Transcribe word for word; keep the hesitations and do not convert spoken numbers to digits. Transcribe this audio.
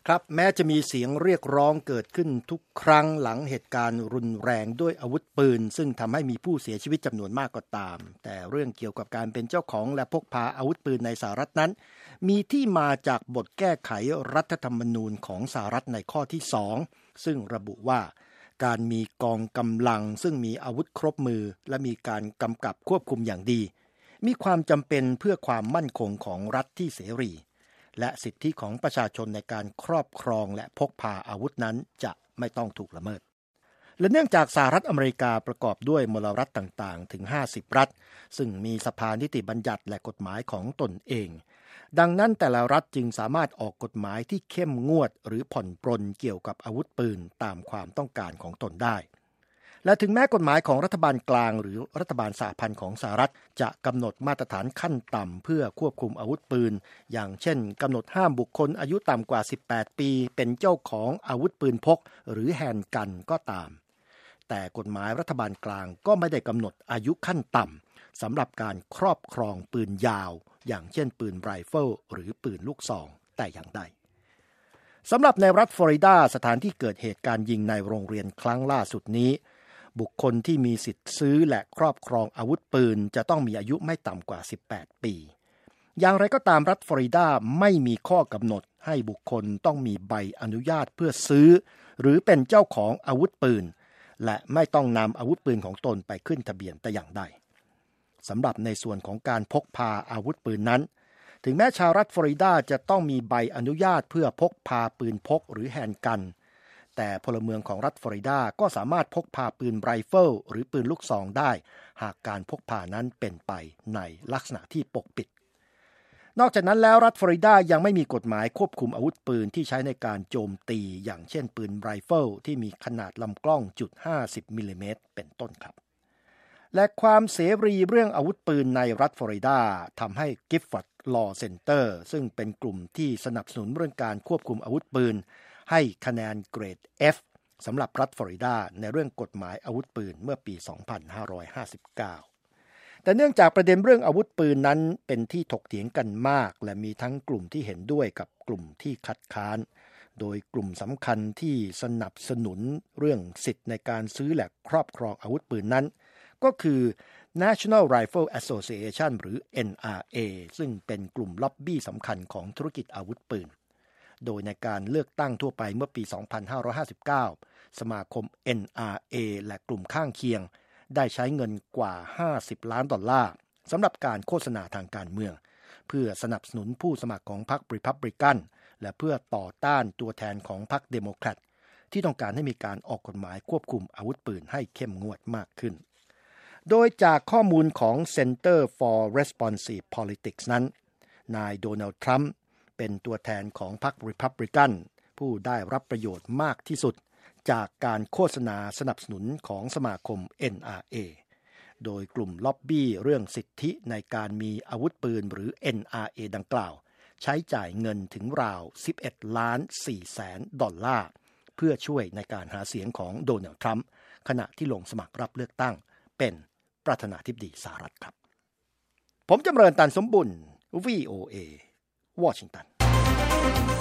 ครับแม้จะมีเสียงเรียกร้องเกิดขึ้นทุกครั้งหลังเหตุการณ์รุนแรงด้วยอาวุธปืนซึ่งทำให้มีผู้เสียชีวิตจำนวนมากก็ตามแต่เรื่องเกี่ยวกับการเป็นเจ้าของและพกพาอาวุธปืนในสหรัฐนั้นมีที่มาจากบทแก้ไขรัฐธรรมนูญของสหรัฐในข้อที่สองซึ่งระบุว่าการมีกองกำลังซึ่งมีอาวุธครบมือและมีการกำกับควบคุมอย่างดีมีความจำเป็นเพื่อความมั่นคงของรัฐที่เสรีและสิทธิของประชาชนในการครอบครองและพกพาอาวุธนั้นจะไม่ต้องถูกละเมิดและเนื่องจากสหรัฐอเมริกาประกอบด้วยมลรัฐต่างๆถึงห้าสิบรัฐซึ่งมีสภานิติบัญญัติและกฎหมายของตนเองดังนั้นแต่ละรัฐจึงสามารถออกกฎหมายที่เข้มงวดหรือผ่อนปรนเกี่ยวกับอาวุธปืนตามความต้องการของตนได้และถึงแม้กฎหมายของรัฐบาลกลางหรือรัฐบาลสหพันธ์ของสหรัฐจะกำหนดมาตรฐานขั้นต่ำเพื่อควบคุมอาวุธปืนอย่างเช่นกำหนดห้ามบุคคลอายุต่ำกว่าสิบแปดปีเป็นเจ้าของอาวุธปืนพกหรือแฮนด์กันก็ตามแต่กฎหมายรัฐบาลกลางก็ไม่ได้กำหนดอายุขั้นต่ำสำหรับการครอบครองปืนยาวอย่างเช่นปืนไรเฟิลหรือปืนลูกซองแต่อย่างใดสำหรับในรัฐฟลอริดาสถานที่เกิดเหตุการณ์ยิงในโรงเรียนครั้งล่าสุดนี้บุคคลที่มีสิทธิ์ซื้อและครอบครองอาวุธปืนจะต้องมีอายุไม่ต่ำกว่าสิบแปดปีอย่างไรก็ตามรัฐฟลอริดาไม่มีข้อกำหนดให้บุคคลต้องมีใบอนุญาตเพื่อซื้อหรือเป็นเจ้าของอาวุธปืนและไม่ต้องนำอาวุธปืนของตนไปขึ้นทะเบียนแต่อย่างใดสำหรับในส่วนของการพกพาอาวุธปืนนั้นถึงแม้ชาวรัฐฟลอริดาจะต้องมีใบอนุญาตเพื่อพกพาปืนพกหรือแฮนด์กันแต่พลเมืองของรัฐฟลอริดาก็สามารถพกพาปืนไรเฟิลหรือปืนลูกซองได้หากการพกพานั้นเป็นไปในลักษณะที่ปกปิดนอกจากนั้นแล้วรัฐฟลอริดายังไม่มีกฎหมายควบคุมอาวุธปืนที่ใช้ในการโจมตีอย่างเช่นปืนไรเฟิลที่มีขนาดลำกล้องจุดห้าสิบมิลลิเมตรเป็นต้นครับและความเสรีเรื่องอาวุธปืนในรัฐฟลอริดาทำให้ Gifford Law Center ซึ่งเป็นกลุ่มที่สนับสนุนเรื่องการควบคุมอาวุธปืนให้คะแนนเกรด F สำหรับรัฐฟลอริดาในเรื่องกฎหมายอาวุธปืนเมื่อปี สองพันห้าร้อยห้าสิบเก้า แต่เนื่องจากประเด็นเรื่องอาวุธปืนนั้นเป็นที่ถกเถียงกันมากและมีทั้งกลุ่มที่เห็นด้วยกับกลุ่มที่คัดค้านโดยกลุ่มสำคัญที่สนับสนุนเรื่องสิทธิ์ในการซื้อและครอบครองอาวุธปืนนั้นก็คือ National Rifle Association หรือ เอ็น อาร์ เอ ซึ่งเป็นกลุ่มล็อบบี้สำคัญของธุรกิจอาวุธปืนโดยในการเลือกตั้งทั่วไปเมื่อปี สองพันห้าร้อยห้าสิบเก้า สมาคม เอ็น อาร์ เอ และกลุ่มข้างเคียงได้ใช้เงินกว่าห้าสิบล้านดอลลาร์สำหรับการโฆษณาทางการเมืองเพื่อสนับสนุนผู้สมัครของพรรครีพับลิกันและเพื่อต่อต้านตัวแทนของพรรคเดโมแครตที่ต้องการให้มีการออกกฎหมายควบคุมอาวุธปืนให้เข้มงวดมากขึ้นโดยจากข้อมูลของ Center for Responsive Politics นั้นนายโดนัลด์ทรัมป์เป็นตัวแทนของพรรครีพับลิกันผู้ได้รับประโยชน์มากที่สุดจากการโฆษณาสนับสนุนของสมาคม เอ็น อาร์ เอ โดยกลุ่มล็อบบี้เรื่องสิทธิในการมีอาวุธปืนหรือ เอ็น อาร์ เอ ดังกล่าวใช้จ่ายเงินถึงราวสิบเอ็ดล้านสี่แสนดอลลาร์เพื่อช่วยในการหาเสียงของโดนัลด์ทรัมป์ขณะที่ลงสมัครรับเลือกตั้งเป็นประธานาธิบดีสหรัฐครับผมจำเริญตันสมบุญ วี โอ เอ วอชิงตัน